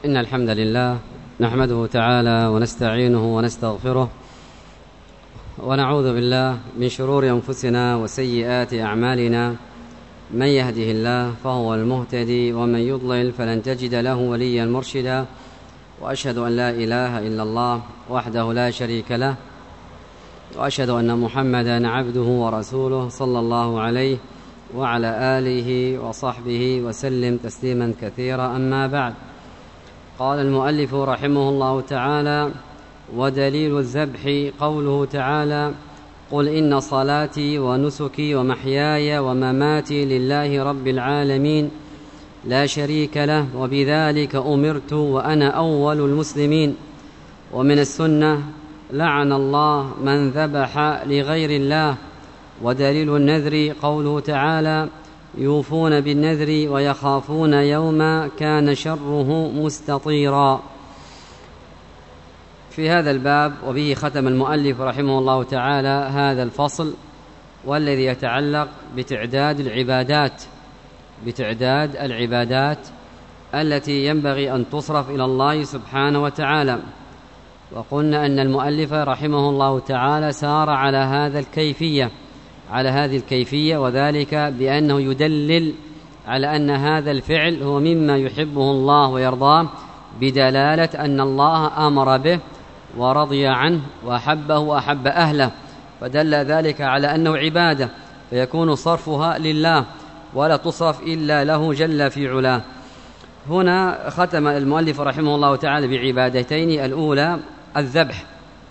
إن الحمد لله نحمده تعالى ونستعينه ونستغفره ونعوذ بالله من شرور أنفسنا وسيئات أعمالنا. من يهده الله فهو المهتدي ومن يضلل فلن تجد له وليا مرشدا، وأشهد أن لا إله إلا الله وحده لا شريك له، وأشهد أن محمدا عبده ورسوله صلى الله عليه وعلى آله وصحبه وسلم تسليما كثيرا. أما بعد، قال المؤلف رحمه الله تعالى: ودليل الذبح قوله تعالى: قل إن صلاتي ونسكي ومحياي ومماتي لله رب العالمين لا شريك له وبذلك أمرت وأنا أول المسلمين. ومن السنة: لعن الله من ذبح لغير الله. ودليل النذر قوله تعالى: يوفون بالنذر ويخافون يوما كان شره مستطيرا. في هذا الباب وبه ختم المؤلف رحمه الله تعالى هذا الفصل، والذي يتعلق بتعداد العبادات التي ينبغي أن تصرف إلى الله سبحانه وتعالى. وقلنا أن المؤلف رحمه الله تعالى سار على هذه الكيفية، وذلك بأنه يدلل على أن هذا الفعل هو مما يحبه الله ويرضاه، بدلالة أن الله أمر به ورضي عنه وأحبه وأحب أهله، فدل ذلك على أنه عبادة، فيكون صرفها لله ولا تصرف إلا له جل في علاه. هنا ختم المؤلف رحمه الله تعالى بعبادتين: الأولى الذبح.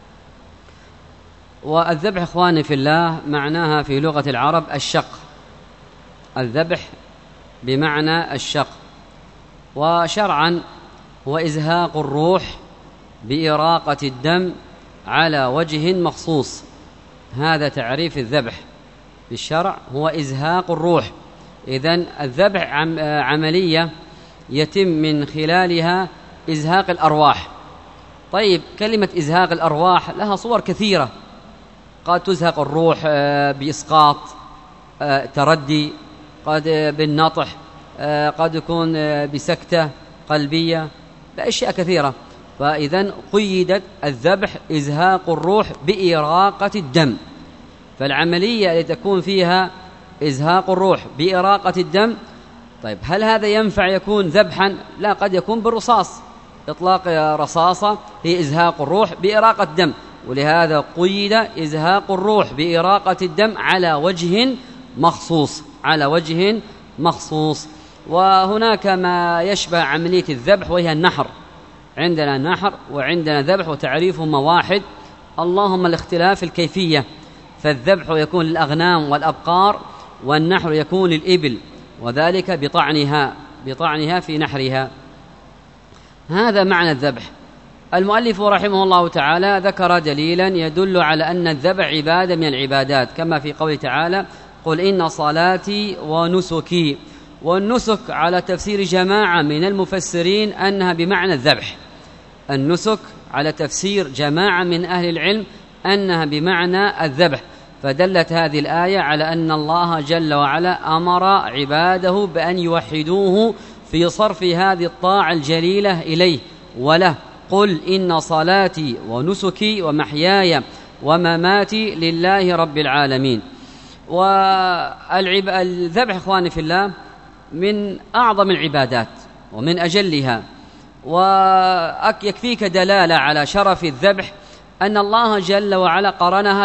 والذبح إخواني في الله معناها في لغة العرب الشق، الذبح بمعنى الشق، وشرعا هو إزهاق الروح بإراقة الدم على وجه مخصوص. هذا تعريف الذبح في الشرع، هو إزهاق الروح. إذن الذبح عملية يتم من خلالها إزهاق الأرواح. طيب، كلمة إزهاق الأرواح لها صور كثيرة. قد تزهق الروح بإسقاط، تردي، قد بالنطح، قد يكون بسكتة قلبية، بأشياء كثيرة. فإذن قيدت الذبح إزهاق الروح بإراقة الدم. فالعملية التي تكون فيها إزهاق الروح بإراقة الدم، طيب هل هذا ينفع يكون ذبحا؟ لا، قد يكون بالرصاص، إطلاق رصاصة هي إزهاق الروح بإراقة الدم، ولهذا قيد إزهاق الروح بإراقة الدم على وجه مخصوص. وهناك ما يشبه عملية الذبح وهي النحر. عندنا نحر وعندنا ذبح، وتعريفهما واحد، اللهم الاختلاف الكيفية. فالذبح يكون للأغنام والأبقار، والنحر يكون للإبل، وذلك بطعنها في نحرها. هذا معنى الذبح. المؤلف رحمه الله تعالى ذكر دليلا يدل على أن الذبح عبادة من العبادات، كما في قوله تعالى: قل إن صلاتي ونسكي. والنسك على تفسير جماعة من المفسرين أنها بمعنى الذبح. النسك على تفسير جماعة من أهل العلم أنها بمعنى الذبح، فدلت هذه الآية على أن الله جل وعلا أمر عباده بأن يوحدوه في صرف هذه الطاعة الجليلة إليه وله. قل إن صلاتي ونسكي ومحياي ومماتي لله رب العالمين. والذبح إخواني في الله من أعظم العبادات ومن أجلها، ويكفيك دلالة على شرف الذبح أن الله جل وعلا قرنها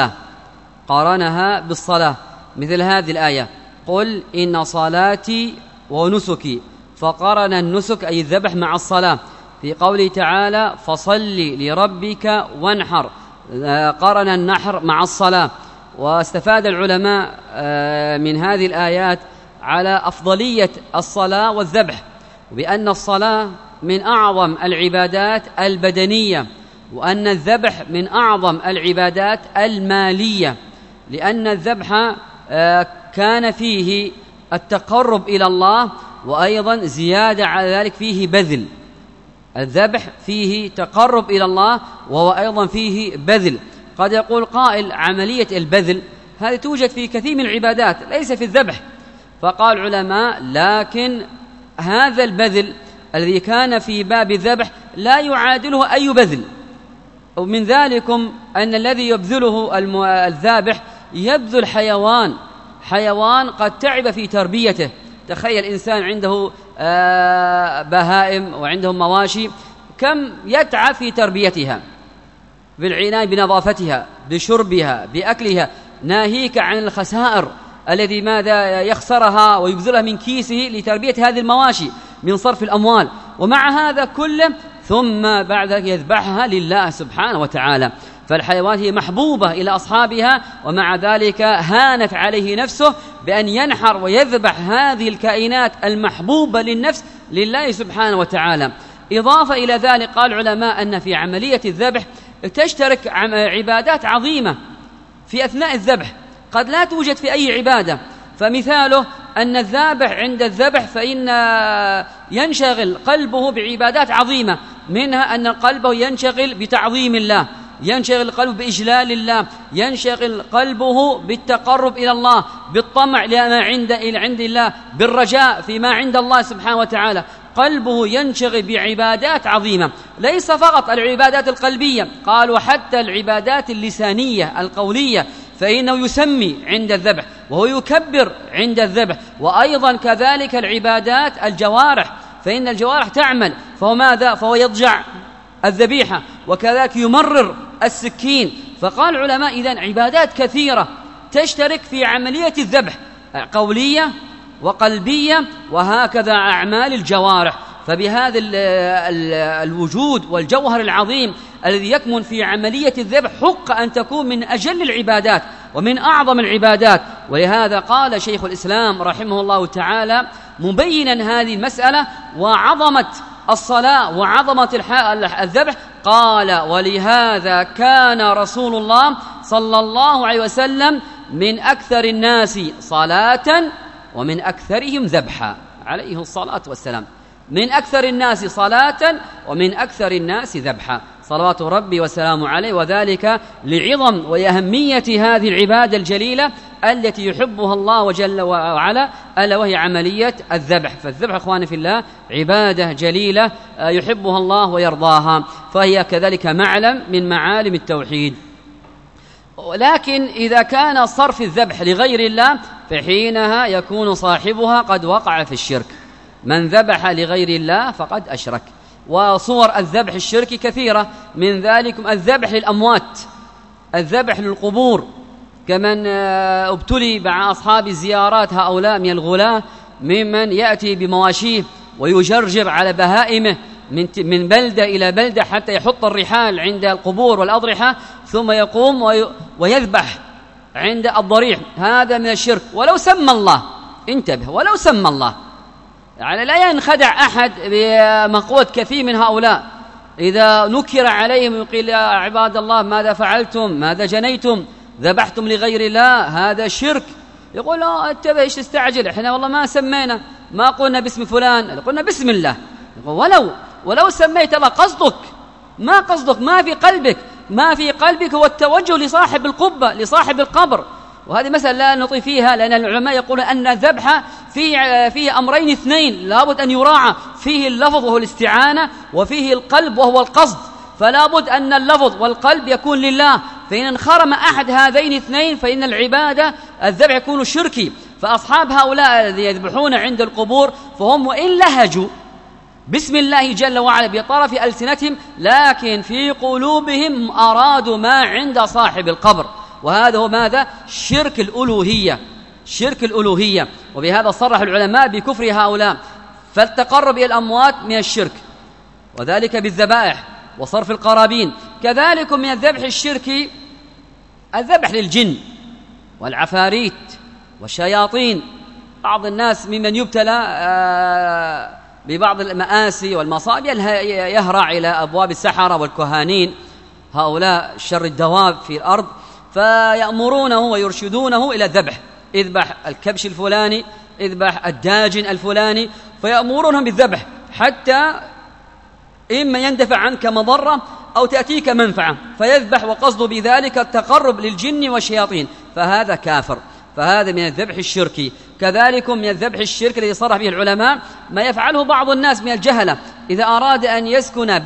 بالصلاة، مثل هذه الآية: قل إن صلاتي ونسكي، فقرن النسك أي الذبح مع الصلاة. في قوله تعالى: فصل لربك وانحر، قرن النحر مع الصلاة. واستفاد العلماء من هذه الآيات على أفضلية الصلاة والذبح، وبأن الصلاة من أعظم العبادات البدنية، وأن الذبح من أعظم العبادات المالية، لأن الذبح كان فيه التقرب إلى الله، وأيضا زيادة على ذلك فيه بذل. الذبح فيه تقرب إلى الله، وهو أيضا فيه بذل. قد يقول قائل: عملية البذل هذه توجد في كثير من العبادات، ليس في الذبح. فقال العلماء: لكن هذا البذل الذي كان في باب الذبح لا يعادله أي بذل. ومن ذلكم أن الذي يبذله الذابح يبذل حيوان قد تعب في تربيته. تخيل إنسان عنده بهائم وعنده مواشي، كم يتعب في تربيتها، بالعناية بنظافتها، بشربها، بأكلها، ناهيك عن الخسائر الذي ماذا يخسرها ويبذلها من كيسه لتربية هذه المواشي من صرف الأموال. ومع هذا كله ثم بعد ذلك يذبحها لله سبحانه وتعالى. فالحيوانات هي محبوبة إلى أصحابها، ومع ذلك هانت عليه نفسه بأن ينحر ويذبح هذه الكائنات المحبوبة للنفس لله سبحانه وتعالى. إضافة إلى ذلك قال العلماء أن في عملية الذبح تشترك عبادات عظيمة في أثناء الذبح قد لا توجد في أي عبادة. فمثاله أن الذابح عند الذبح فإن ينشغل قلبه بعبادات عظيمة، منها أن قلبه ينشغل بتعظيم الله، ينشغل قلبه بإجلال الله، ينشغل قلبه بالتقرب إلى الله، بالطمع لما عند الله، بالرجاء فيما عند الله سبحانه وتعالى. قلبه ينشغل بعبادات عظيمة، ليس فقط العبادات القلبية، قالوا حتى العبادات اللسانية القولية، فإنه يسمي عند الذبح وهو يكبر عند الذبح. وأيضا كذلك العبادات الجوارح، فإن الجوارح تعمل، فهو ماذا؟ فهو يضجع الذبيحة، وكذلك يمرر السكين. فقال العلماء إذن عبادات كثيرة تشترك في عملية الذبح، قولية وقلبية، وهكذا أعمال الجوارح. فبهذا الوجود والجوهر العظيم الذي يكمن في عملية الذبح حق أن تكون من أجل العبادات ومن أعظم العبادات. ولهذا قال شيخ الإسلام رحمه الله تعالى مبينا هذه المسألة وعظمة الصلاة وعظمة الذبح، قال: ولهذا كان رسول الله صلى الله عليه وسلم من أكثر الناس صلاة ومن أكثرهم ذبحا، عليه الصلاة والسلام، من أكثر الناس صلاة ومن أكثر الناس ذبحا، صلوات ربي وسلامه عليه. وذلك لعظم وأهمية هذه العبادة الجليلة التي يحبها الله جل وعلا، ألا وهي عملية الذبح. فالذبح إخواني في الله عبادة جليلة يحبها الله ويرضاها، فهي كذلك معلم من معالم التوحيد. ولكن إذا كان صرف الذبح لغير الله فحينها يكون صاحبها قد وقع في الشرك. من ذبح لغير الله فقد أشرك. وصور الذبح الشركي كثيرة، من ذلك الذبح للأموات، الذبح للقبور، كمن ابتلي مع أصحاب الزيارات هؤلاء من الغلاة ممن يأتي بمواشيه ويجرجر على بهائمه من بلدة إلى بلدة حتى يحط الرحال عند القبور والأضرحة، ثم يقوم ويذبح عند الضريح. هذا من الشرك ولو سمى الله، انتبه، ولو سمى الله. يعني لا ينخدع أحد بمقولة كثير من هؤلاء إذا نكر عليهم يقول: يا عباد الله ماذا فعلتم؟ ماذا جنيتم؟ ذبحتم لغير الله، هذا شرك. يقول: لا انتبه، ايش تستعجل؟ احنا والله ما سمينا، ما قلنا باسم فلان، قلنا بسم الله. يقول: ولو سميت الله، قصدك ما قصدك، ما في قلبك هو التوجه لصاحب القبة، لصاحب القبر. وهذه مسألة لا نطي فيها، لأن العلماء يقولون أن الذبح فيه أمرين اثنين لابد أن يراعى، فيه اللفظ وهو الاستعانة، وفيه القلب وهو القصد. فلا بد أن اللفظ والقلب يكون لله، فإن انخرم أحد هذين الاثنين فإن العبادة الذبح يكون شركي. فأصحاب هؤلاء الذين يذبحون عند القبور فهم وإن لهجوا بسم الله جل وعلا بطرف ألسنتهم، لكن في قلوبهم أرادوا ما عند صاحب القبر، وهذا هو ماذا؟ شرك الألوهية، شرك الألوهية. وبهذا صرح العلماء بكفر هؤلاء. فالتقرب إلى الأموات من الشرك، وذلك بالذبائح وصرف القرابين. كذلك من الذبح الشركي الذبح للجن والعفاريت والشياطين. بعض الناس ممن يبتلى ببعض المآسي والمصائب يهرع إلى أبواب السحرة والكهانين، هؤلاء شر الدواب في الأرض، فيأمرونه ويرشدونه إلى الذبح: اذبح الكبش الفلاني، اذبح الداجن الفلاني، فيأمرونهم بالذبح حتى إما يندفع عنك مضرة أو تأتيك منفعة، فيذبح وقصده بذلك التقرب للجن والشياطين، فهذا كافر. فهذا من الذبح الشركي. كذلك من الذبح الشركي الذي صرح به العلماء ما يفعله بعض الناس من الجهلة، إذا أراد أن يسكن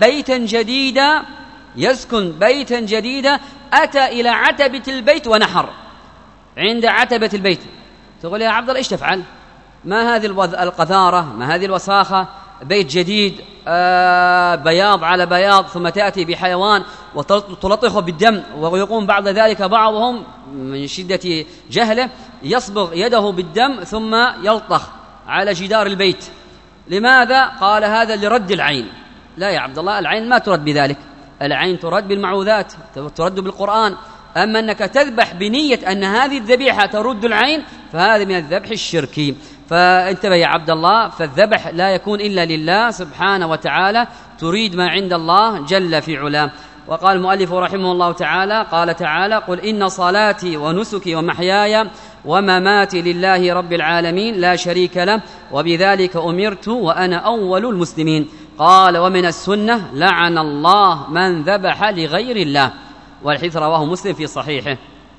بيتا جديدا أتى إلى عتبة البيت ونحر عند عتبة البيت. تقول يا عبد الله إيش تفعل؟ ما هذه القذارة، ما هذه الوساخة؟ بيت جديد بياض على بياض، ثم تأتي بحيوان وتلطخه بالدم، ويقوم بعد ذلك بعضهم من شدة جهله يصبغ يده بالدم ثم يلطخ على جدار البيت. لماذا؟ قال هذا لرد العين. لا يا عبد الله، العين ما ترد بذلك، العين ترد بالمعوذات، ترد بالقرآن. أما أنك تذبح بنية أن هذه الذبيحة ترد العين فهذا من الذبح الشركي. فانتبه يا عبد الله، فالذبح لا يكون إلا لله سبحانه وتعالى، تريد ما عند الله جل في علاه. وقال المؤلف رحمه الله تعالى قال تعالى: قل إن صلاتي ونسكي ومحياي ومماتي لله رب العالمين لا شريك له وبذلك أمرت وأنا أول المسلمين. قال: ومن السنة لعن الله من ذبح لغير الله، والحديث رواه مسلم في صحيحه.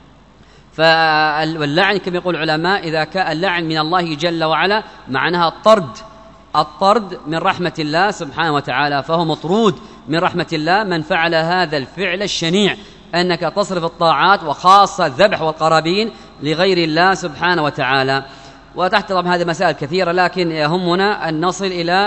فاللعن كما يقول العلماء إذا كان اللعن من الله جل وعلا معناها الطرد من رحمة الله سبحانه وتعالى، فهو مطرود من رحمة الله من فعل هذا الفعل الشنيع، أنك تصرف الطاعات وخاصة الذبح والقرابين لغير الله سبحانه وتعالى. وتحت طبعا هذه مسائل كثيرة، لكن يهمنا أن نصل إلى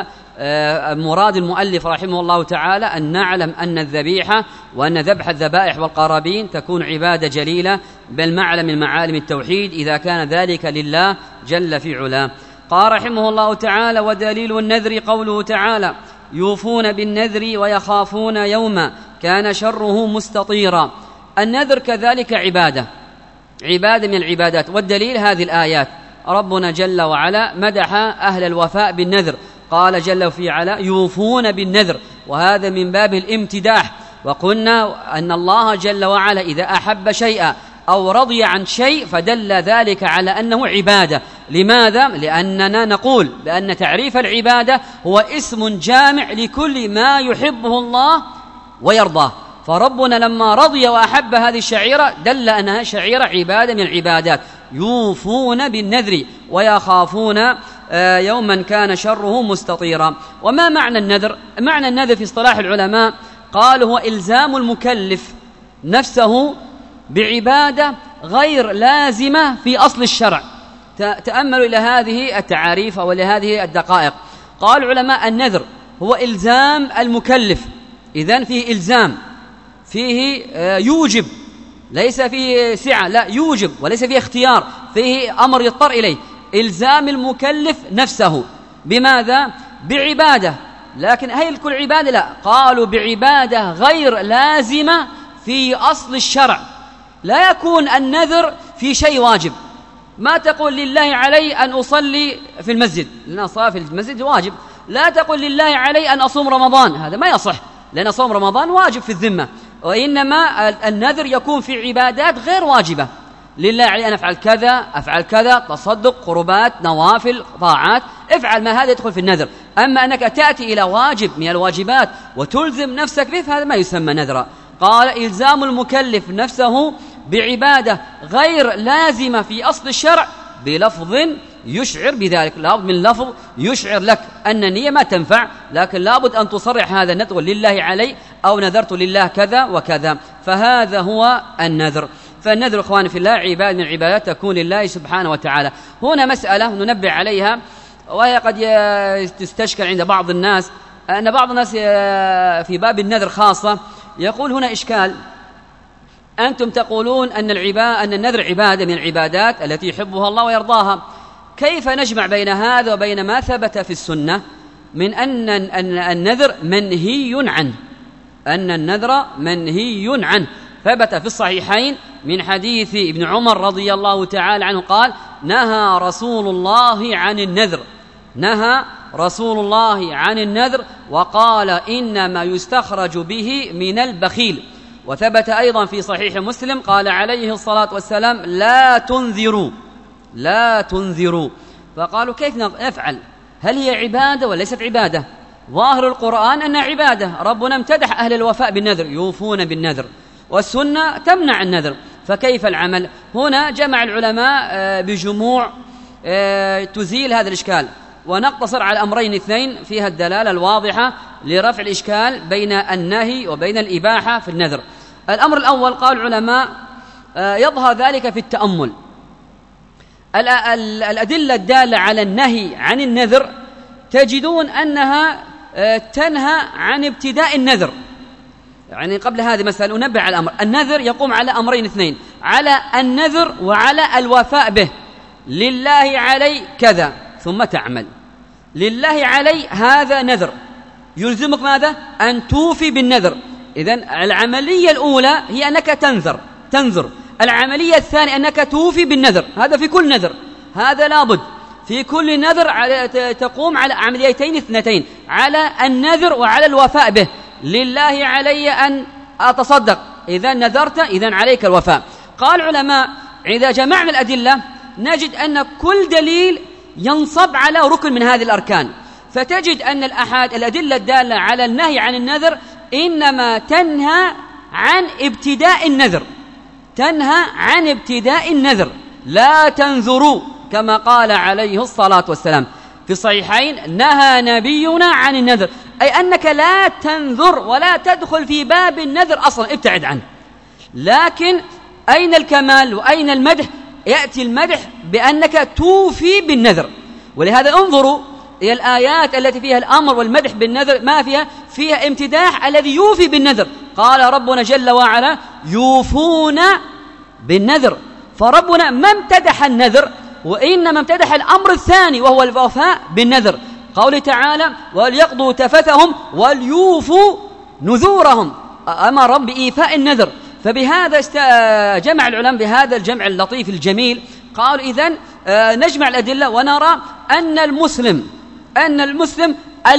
مراد المؤلف رحمه الله تعالى، أن نعلم أن الذبيحة وأن ذبح الذبائح والقرابين تكون عبادة جليلة، بل معلم من معالم التوحيد إذا كان ذلك لله جل في علاه. قال رحمه الله تعالى: ودليل النذر قوله تعالى: يوفون بالنذر ويخافون يوما كان شره مستطيرا. النذر كذلك عبادة من العبادات، والدليل هذه الآيات. ربنا جل وعلا مدح أهل الوفاء بالنذر، قال جل في علا: يوفون بالنذر، وهذا من باب الامتداح. وقلنا أن الله جل وعلا إذا أحب شيئا أو رضي عن شيء فدل ذلك على أنه عبادة. لماذا؟ لأننا نقول بأن تعريف العبادة هو اسم جامع لكل ما يحبه الله ويرضاه، فربنا لما رضي وأحب هذه الشعيرة دل أنها شعيرة عبادة من العبادات. يوفون بالنذر ويخافون يوما كان شره مستطيرا. وما معنى النذر؟ معنى النذر في اصطلاح العلماء قالوا هو إلزام المكلف نفسه بعبادة غير لازمة في أصل الشرع. تأملوا إلى هذه التعاريف ولهذه الدقائق. قال العلماء: النذر هو إلزام المكلف، إذن فيه إلزام، فيه يوجب، ليس فيه سعة، لا يوجب، وليس فيه اختيار، فيه أمر يضطر إليه. إلزام المكلف نفسه بماذا؟ بعبادة. لكن هل كل عبادة؟ لا، قالوا بعبادة غير لازمة في أصل الشرع. لا يكون النذر في شيء واجب، ما تقول لله علي أن أصلي في المسجد لأن الصلاة في المسجد واجب، لا تقول لله علي أن أصوم رمضان، هذا ما يصح، لأن صوم رمضان واجب في الذمة. وإنما النذر يكون في عبادات غير واجبة، لله علي أن أفعل كذا، تصدق، قربات، نوافل، طاعات، افعل ما هذا يدخل في النذر. أما أنك تأتي إلى واجب من الواجبات وتلزم نفسك به فهذا ما يسمى نذرا. قال: إلزام المكلف نفسه بعبادة غير لازمة في أصل الشرع بلفظ يشعر بذلك. لابد من لفظ يشعر لك أن النية ما تنفع، لكن لابد أن تصرح هذا النذر لله علي أو نذرت لله كذا وكذا، فهذا هو النذر. فالنذر إخواني في الله عبادة من العبادات تكون لله سبحانه وتعالى. هنا مسألة ننبه عليها وهي قد تستشكل عند بعض الناس، أن بعض الناس في باب النذر خاصة يقول هنا إشكال: أنتم تقولون أن النذر عبادة من العبادات التي يحبها الله ويرضاها، كيف نجمع بين هذا وبين ما ثبت في السنة من أن النذر منهي عنه؟ أن النذر منهي عنه، ثبت في الصحيحين من حديث ابن عمر رضي الله تعالى عنه قال: نهى رسول الله عن النذر وقال: إنما يستخرج به من البخيل. وثبت أيضا في صحيح مسلم قال عليه الصلاة والسلام: لا تنذروا. فقالوا: كيف نفعل؟ هل هي عبادة ولا ليست عبادة؟ ظاهر القرآن أنها عبادة، ربنا امتدح أهل الوفاء بالنذر، يوفون بالنذر، والسنة تمنع النذر. فكيف العمل؟ هنا جمع العلماء بجموع تزيل هذا الإشكال، ونقتصر على أمرين اثنين فيها الدلالة الواضحة لرفع الإشكال بين النهي وبين الإباحة في النذر. الأمر الأول قال العلماء يظهر ذلك في التأمل. الأدلة الدالة على النهي عن النذر تجدون أنها تنهى عن ابتداء النذر. يعني قبل هذه مسألة أنبه على الأمر، النذر يقوم على أمرين اثنين، على النذر وعلى الوفاء به. لله علي كذا ثم تعمل، لله علي هذا نذر يلزمك ماذا؟ أن توفي بالنذر. إذن العملية الأولى هي أنك تنذر. العملية الثانية أنك توفي بالنذر، هذا في كل نذر، هذا لابد في كل نذر تقوم على عمليتين اثنتين، على النذر وعلى الوفاء به. لله علي أن أتصدق، إذا نذرت إذن عليك الوفاء. قال العلماء إذا جمعنا الأدلة نجد أن كل دليل ينصب على ركن من هذه الأركان، فتجد أن الأدلة الدالة على النهي عن النذر إنما تنهى عن ابتداء النذر، تنهى عن ابتداء النذر. لا تنذروا كما قال عليه الصلاة والسلام في الصحيحين، نهى نبينا عن النذر، أي أنك لا تنذر ولا تدخل في باب النذر أصلا، ابتعد عنه. لكن أين الكمال وأين المدح؟ يأتي المدح بأنك توفي بالنذر. ولهذا انظروا إلى الآيات التي فيها الأمر والمدح بالنذر، ما فيها امتداح الذي يوفي بالنذر. قال ربنا جل وعلا يوفون بالنذر، فربنا ما امتدح النذر وإنما امتدح الأمر الثاني وهو الوفاء بالنذر. قوله تعالى وليقضوا تفثهم وليوفوا نذورهم، أمر بإيفاء النذر. فبهذا جمع العلماء بهذا الجمع اللطيف الجميل، قالوا إذن نجمع الأدلة ونرى أن المسلم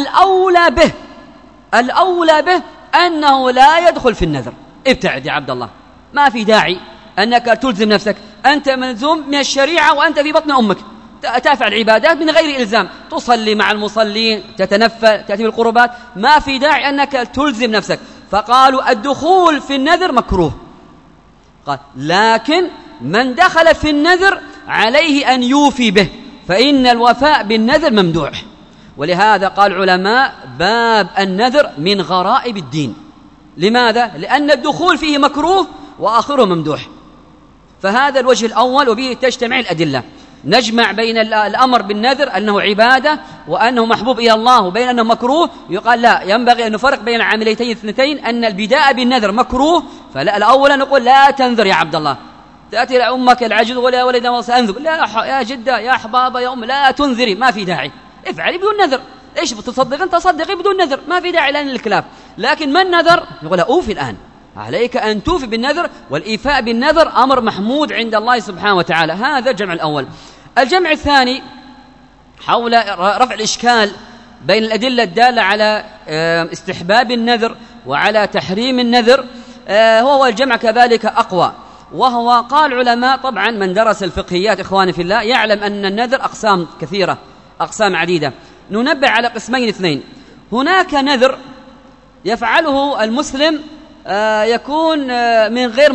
الأولى به أنه لا يدخل في النذر. ابتعد يا عبد الله، ما في داعي أنك تلزم نفسك، أنت ملزوم من الشريعة وأنت في بطن أمك، تفعل عبادات من غير إلزام، تصلي مع المصلين، تتنفل، تأتي بالقربات، ما في داعي أنك تلزم نفسك. فقالوا الدخول في النذر مكروه، قال لكن من دخل في النذر عليه أن يوفي به، فإن الوفاء بالنذر ممدوح. ولهذا قال العلماء باب النذر من غرائب الدين. لماذا؟ لأن الدخول فيه مكروه وآخره ممدوح. فهذا الوجه الأول وبه تجتمع الأدلة. نجمع بين الأمر بالنذر أنه عبادة وأنه محبوب إلى الله، وبين أنه مكروه يقال لا، ينبغي أن نفرق بين العمليتين اثنتين، أن البداء بالنذر مكروه، فلا الأول نقول لا تنذر يا عبد الله، تأتي لأمك العجوز ولا ولد سأنذر، لا يا جدة يا أحبابة يا أم لا تنذري، ما في داعي، افعلي بدون نذر. إيش بتصدق أنت؟ صدقي بدون نذر، ما في داعي لأن الكلاف. لكن من نذر يقول أوفي الآن، عليك أن توفي بالنذر، والإيفاء بالنذر أمر محمود عند الله سبحانه وتعالى. هذا الجمع الأول. الجمع الثاني حول رفع الإشكال بين الأدلة الدالة على استحباب النذر وعلى تحريم النذر، هو الجمع كذلك أقوى. وهو قال علماء، طبعا من درس الفقهيات إخواني في الله يعلم أن النذر أقسام كثيرة، أقسام عديدة. ننبه على قسمين اثنين. هناك نذر يفعله المسلم يكون من غير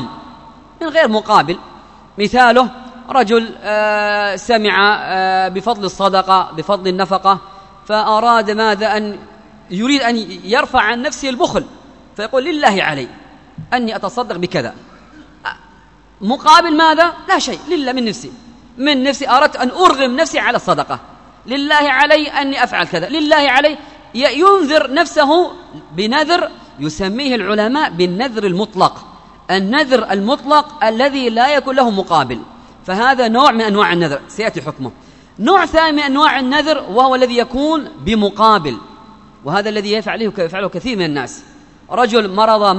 مقابل. مثاله رجل سمع بفضل الصدقة، بفضل النفقة، فأراد ماذا؟ أن يريد أن يرفع عن نفسه البخل، فيقول لله علي أني أتصدق بكذا، مقابل ماذا؟ لا شيء، لله من نفسي أردت أن أرغم نفسي على الصدقة، لله علي أني أفعل كذا، لله علي. ينذر نفسه بنذر يسميه العلماء بالنذر المطلق، النذر المطلق الذي لا يكون له مقابل. فهذا نوع من أنواع النذر سيأتي حكمه. نوع ثاني من أنواع النذر وهو الذي يكون بمقابل، وهذا الذي يفعله كثير من الناس. رجل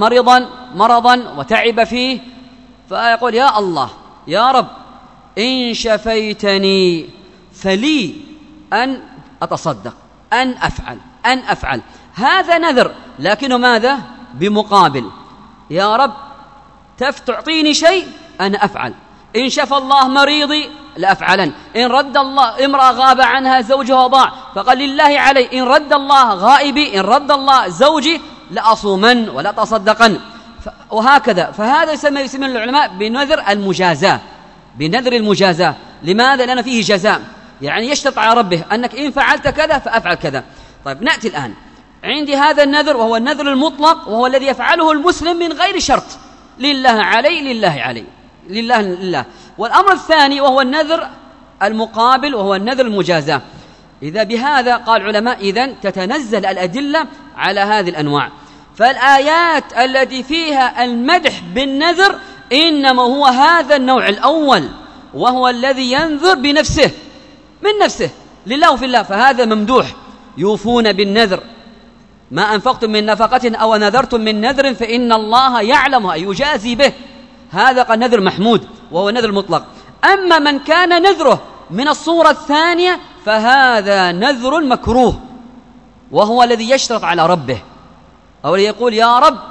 مرضا وتعب فيه، فيقول يا الله يا رب إن شفيتني فلي أن أتصدق، أن أفعل. هذا نذر لكنه ماذا؟ بمقابل. يا رب تعطيني شيء أنا أفعل، إن شفى الله مريضي لأفعلن، إن رد الله امرأة غاب عنها زوجها وضاع فقال لله علي إن رد الله غائبي، إن رد الله زوجي لأصومن ولا تصدقن. وهكذا. فهذا يسمى العلماء بنذر المجازاة، بنذر المجازاة. لماذا؟ لأن فيه جزاء، يعني يشترط على ربه أنك إن فعلت كذا فأفعل كذا. طيب نأتي الآن عندي هذا النذر، وهو النذر المطلق، وهو الذي يفعله المسلم من غير شرط، لله علي لله علي لله لله. والأمر الثاني وهو النذر المقابل، وهو النذر المجازاة. إذا بهذا قال العلماء إذن تتنزل الأدلة على هذه الأنواع. فالآيات التي فيها المدح بالنذر إنما هو هذا النوع الأول، وهو الذي ينذر بنفسه من نفسه لله في الله، فهذا ممدوح. يوفون بالنذر، ما أنفقتم من نفقة أو نذرتم من نذر فإن الله يعلمها يجازي به. هذا قد نذر محمود وهو نذر مطلق. أما من كان نذره من الصورة الثانية فهذا نذر مكروه، وهو الذي يشترط على ربه، أو يقول يا رب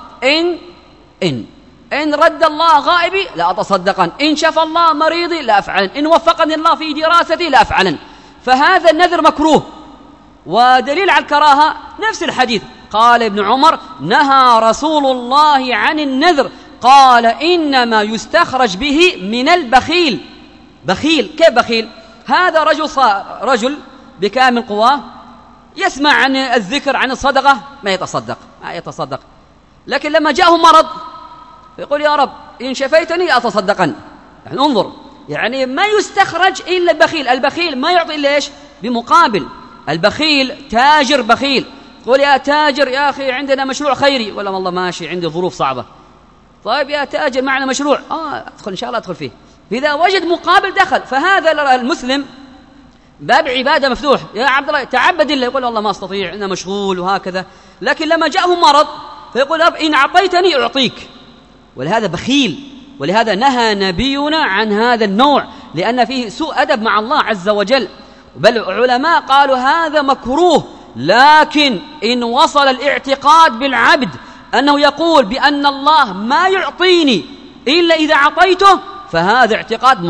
إن رد الله غائبي لا أتصدقن، إن شفى الله مريضي لا أفعلن، إن وفقني الله في دراستي لا أفعلن. فهذا النذر مكروه. ودليل على الكراهة نفس الحديث، قال ابن عمر نهى رسول الله عن النذر، قال إنما يستخرج به من البخيل. بخيل كيف بخيل؟ هذا رجل بكامل قواه يسمع عن الذكر عن الصدقة ما يتصدق، لكن لما جاءه مرض يقول يا رب إن شفيتني أتصدقن. يعني انظر، يعني ما يستخرج إلا البخيل. البخيل ما يعطي إلا إيش؟ بمقابل. البخيل تاجر بخيل، قول يا تاجر يا أخي عندنا مشروع خيري، ولا والله ماشي عندي ظروف صعبة. طيب يا تاجر معنا مشروع، أدخل إن شاء الله أدخل فيه. إذا وجد مقابل دخل. فهذا المسلم باب عبادة مفتوح، يا عبد الله تعبد الله، يقول والله ما أستطيع أنا مشغول وهكذا. لكن لما جاءه مرض فيقول رب إن أعطيتني أعطيك، ولهذا بخيل. ولهذا نهى نبينا عن هذا النوع، لأن فيه سوء أدب مع الله عز وجل. بل علماء قالوا هذا مكروه، لكن إن وصل الاعتقاد بالعبد أنه يقول بأن الله ما يعطيني إلا إذا أعطيته، فهذا اعتقاد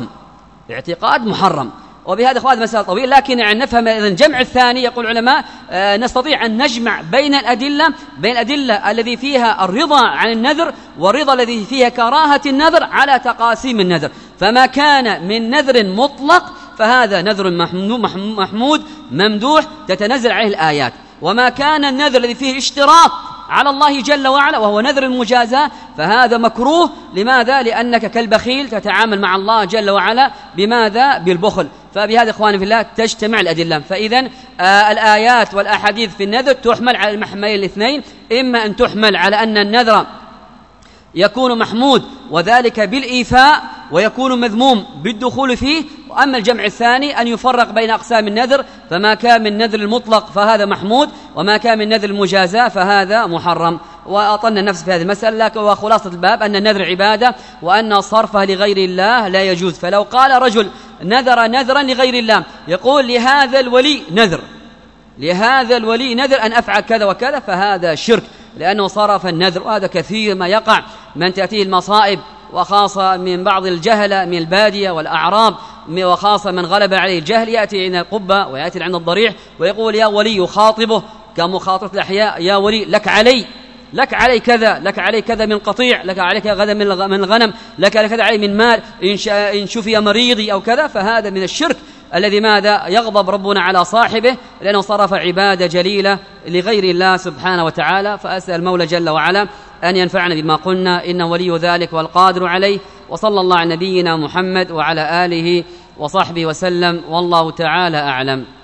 محرم. وبهذا أخوات مسألة طويل، لكن يعني نفهم الجمع الثاني. يقول العلماء نستطيع أن نجمع بين الأدلة الذي فيها الرضا عن النذر والرضا الذي فيها كراهة النذر على تقاسيم النذر. فما كان من نذر مطلق فهذا نذر محمود ممدوح تتنزل عليه الآيات. وما كان النذر الذي فيه اشتراط على الله جل وعلا وهو نذر المجازاة فهذا مكروه. لماذا؟ لأنك كالبخيل تتعامل مع الله جل وعلا بماذا؟ بالبخل. فبهذا إخواني في الله تجتمع الأدلة. فإذن الآيات والأحاديث في النذر تحمل على المحملين الاثنين، إما أن تحمل على أن النذر يكون محمود وذلك بالإيفاء، ويكون مذموم بالدخول فيه. وأما الجمع الثاني أن يفرق بين أقسام النذر، فما كان من نذر المطلق فهذا محمود، وما كان من نذر المجازاة فهذا محرم. وأطلنا النفس في هذه المسألة، لكن وخلاصة الباب أن النذر عبادة، وأن صرفه لغير الله لا يجوز. فلو قال رجل نذر نذرا لغير الله، يقول لهذا الولي نذر أن أفعل كذا وكذا، فهذا شرك، لأنه صرف النذر. وهذا كثير ما يقع من تأتيه المصائب، وخاصة من بعض الجهلة من البادية والأعراب، وخاصة من غلب عليه الجهل، يأتي عند القبة ويأتي عند الضريح ويقول يا ولي، يخاطبه كمخاطبة الأحياء، يا ولي لك علي كذا من قطيع، لك عليك كذا من الغنم، لك كذا علي من مال، إن شفي مريضي أو كذا. فهذا من الشرك الذي ماذا؟ يغضب ربنا على صاحبه، لأنه صرف عبادة جليلة لغير الله سبحانه وتعالى. فأسأل المولى جل وعلا أن ينفعنا بما قلنا، إنه ولي ذلك والقادر عليه. وصلى الله على نبينا محمد وعلى آله وصحبه وسلم، والله تعالى أعلم.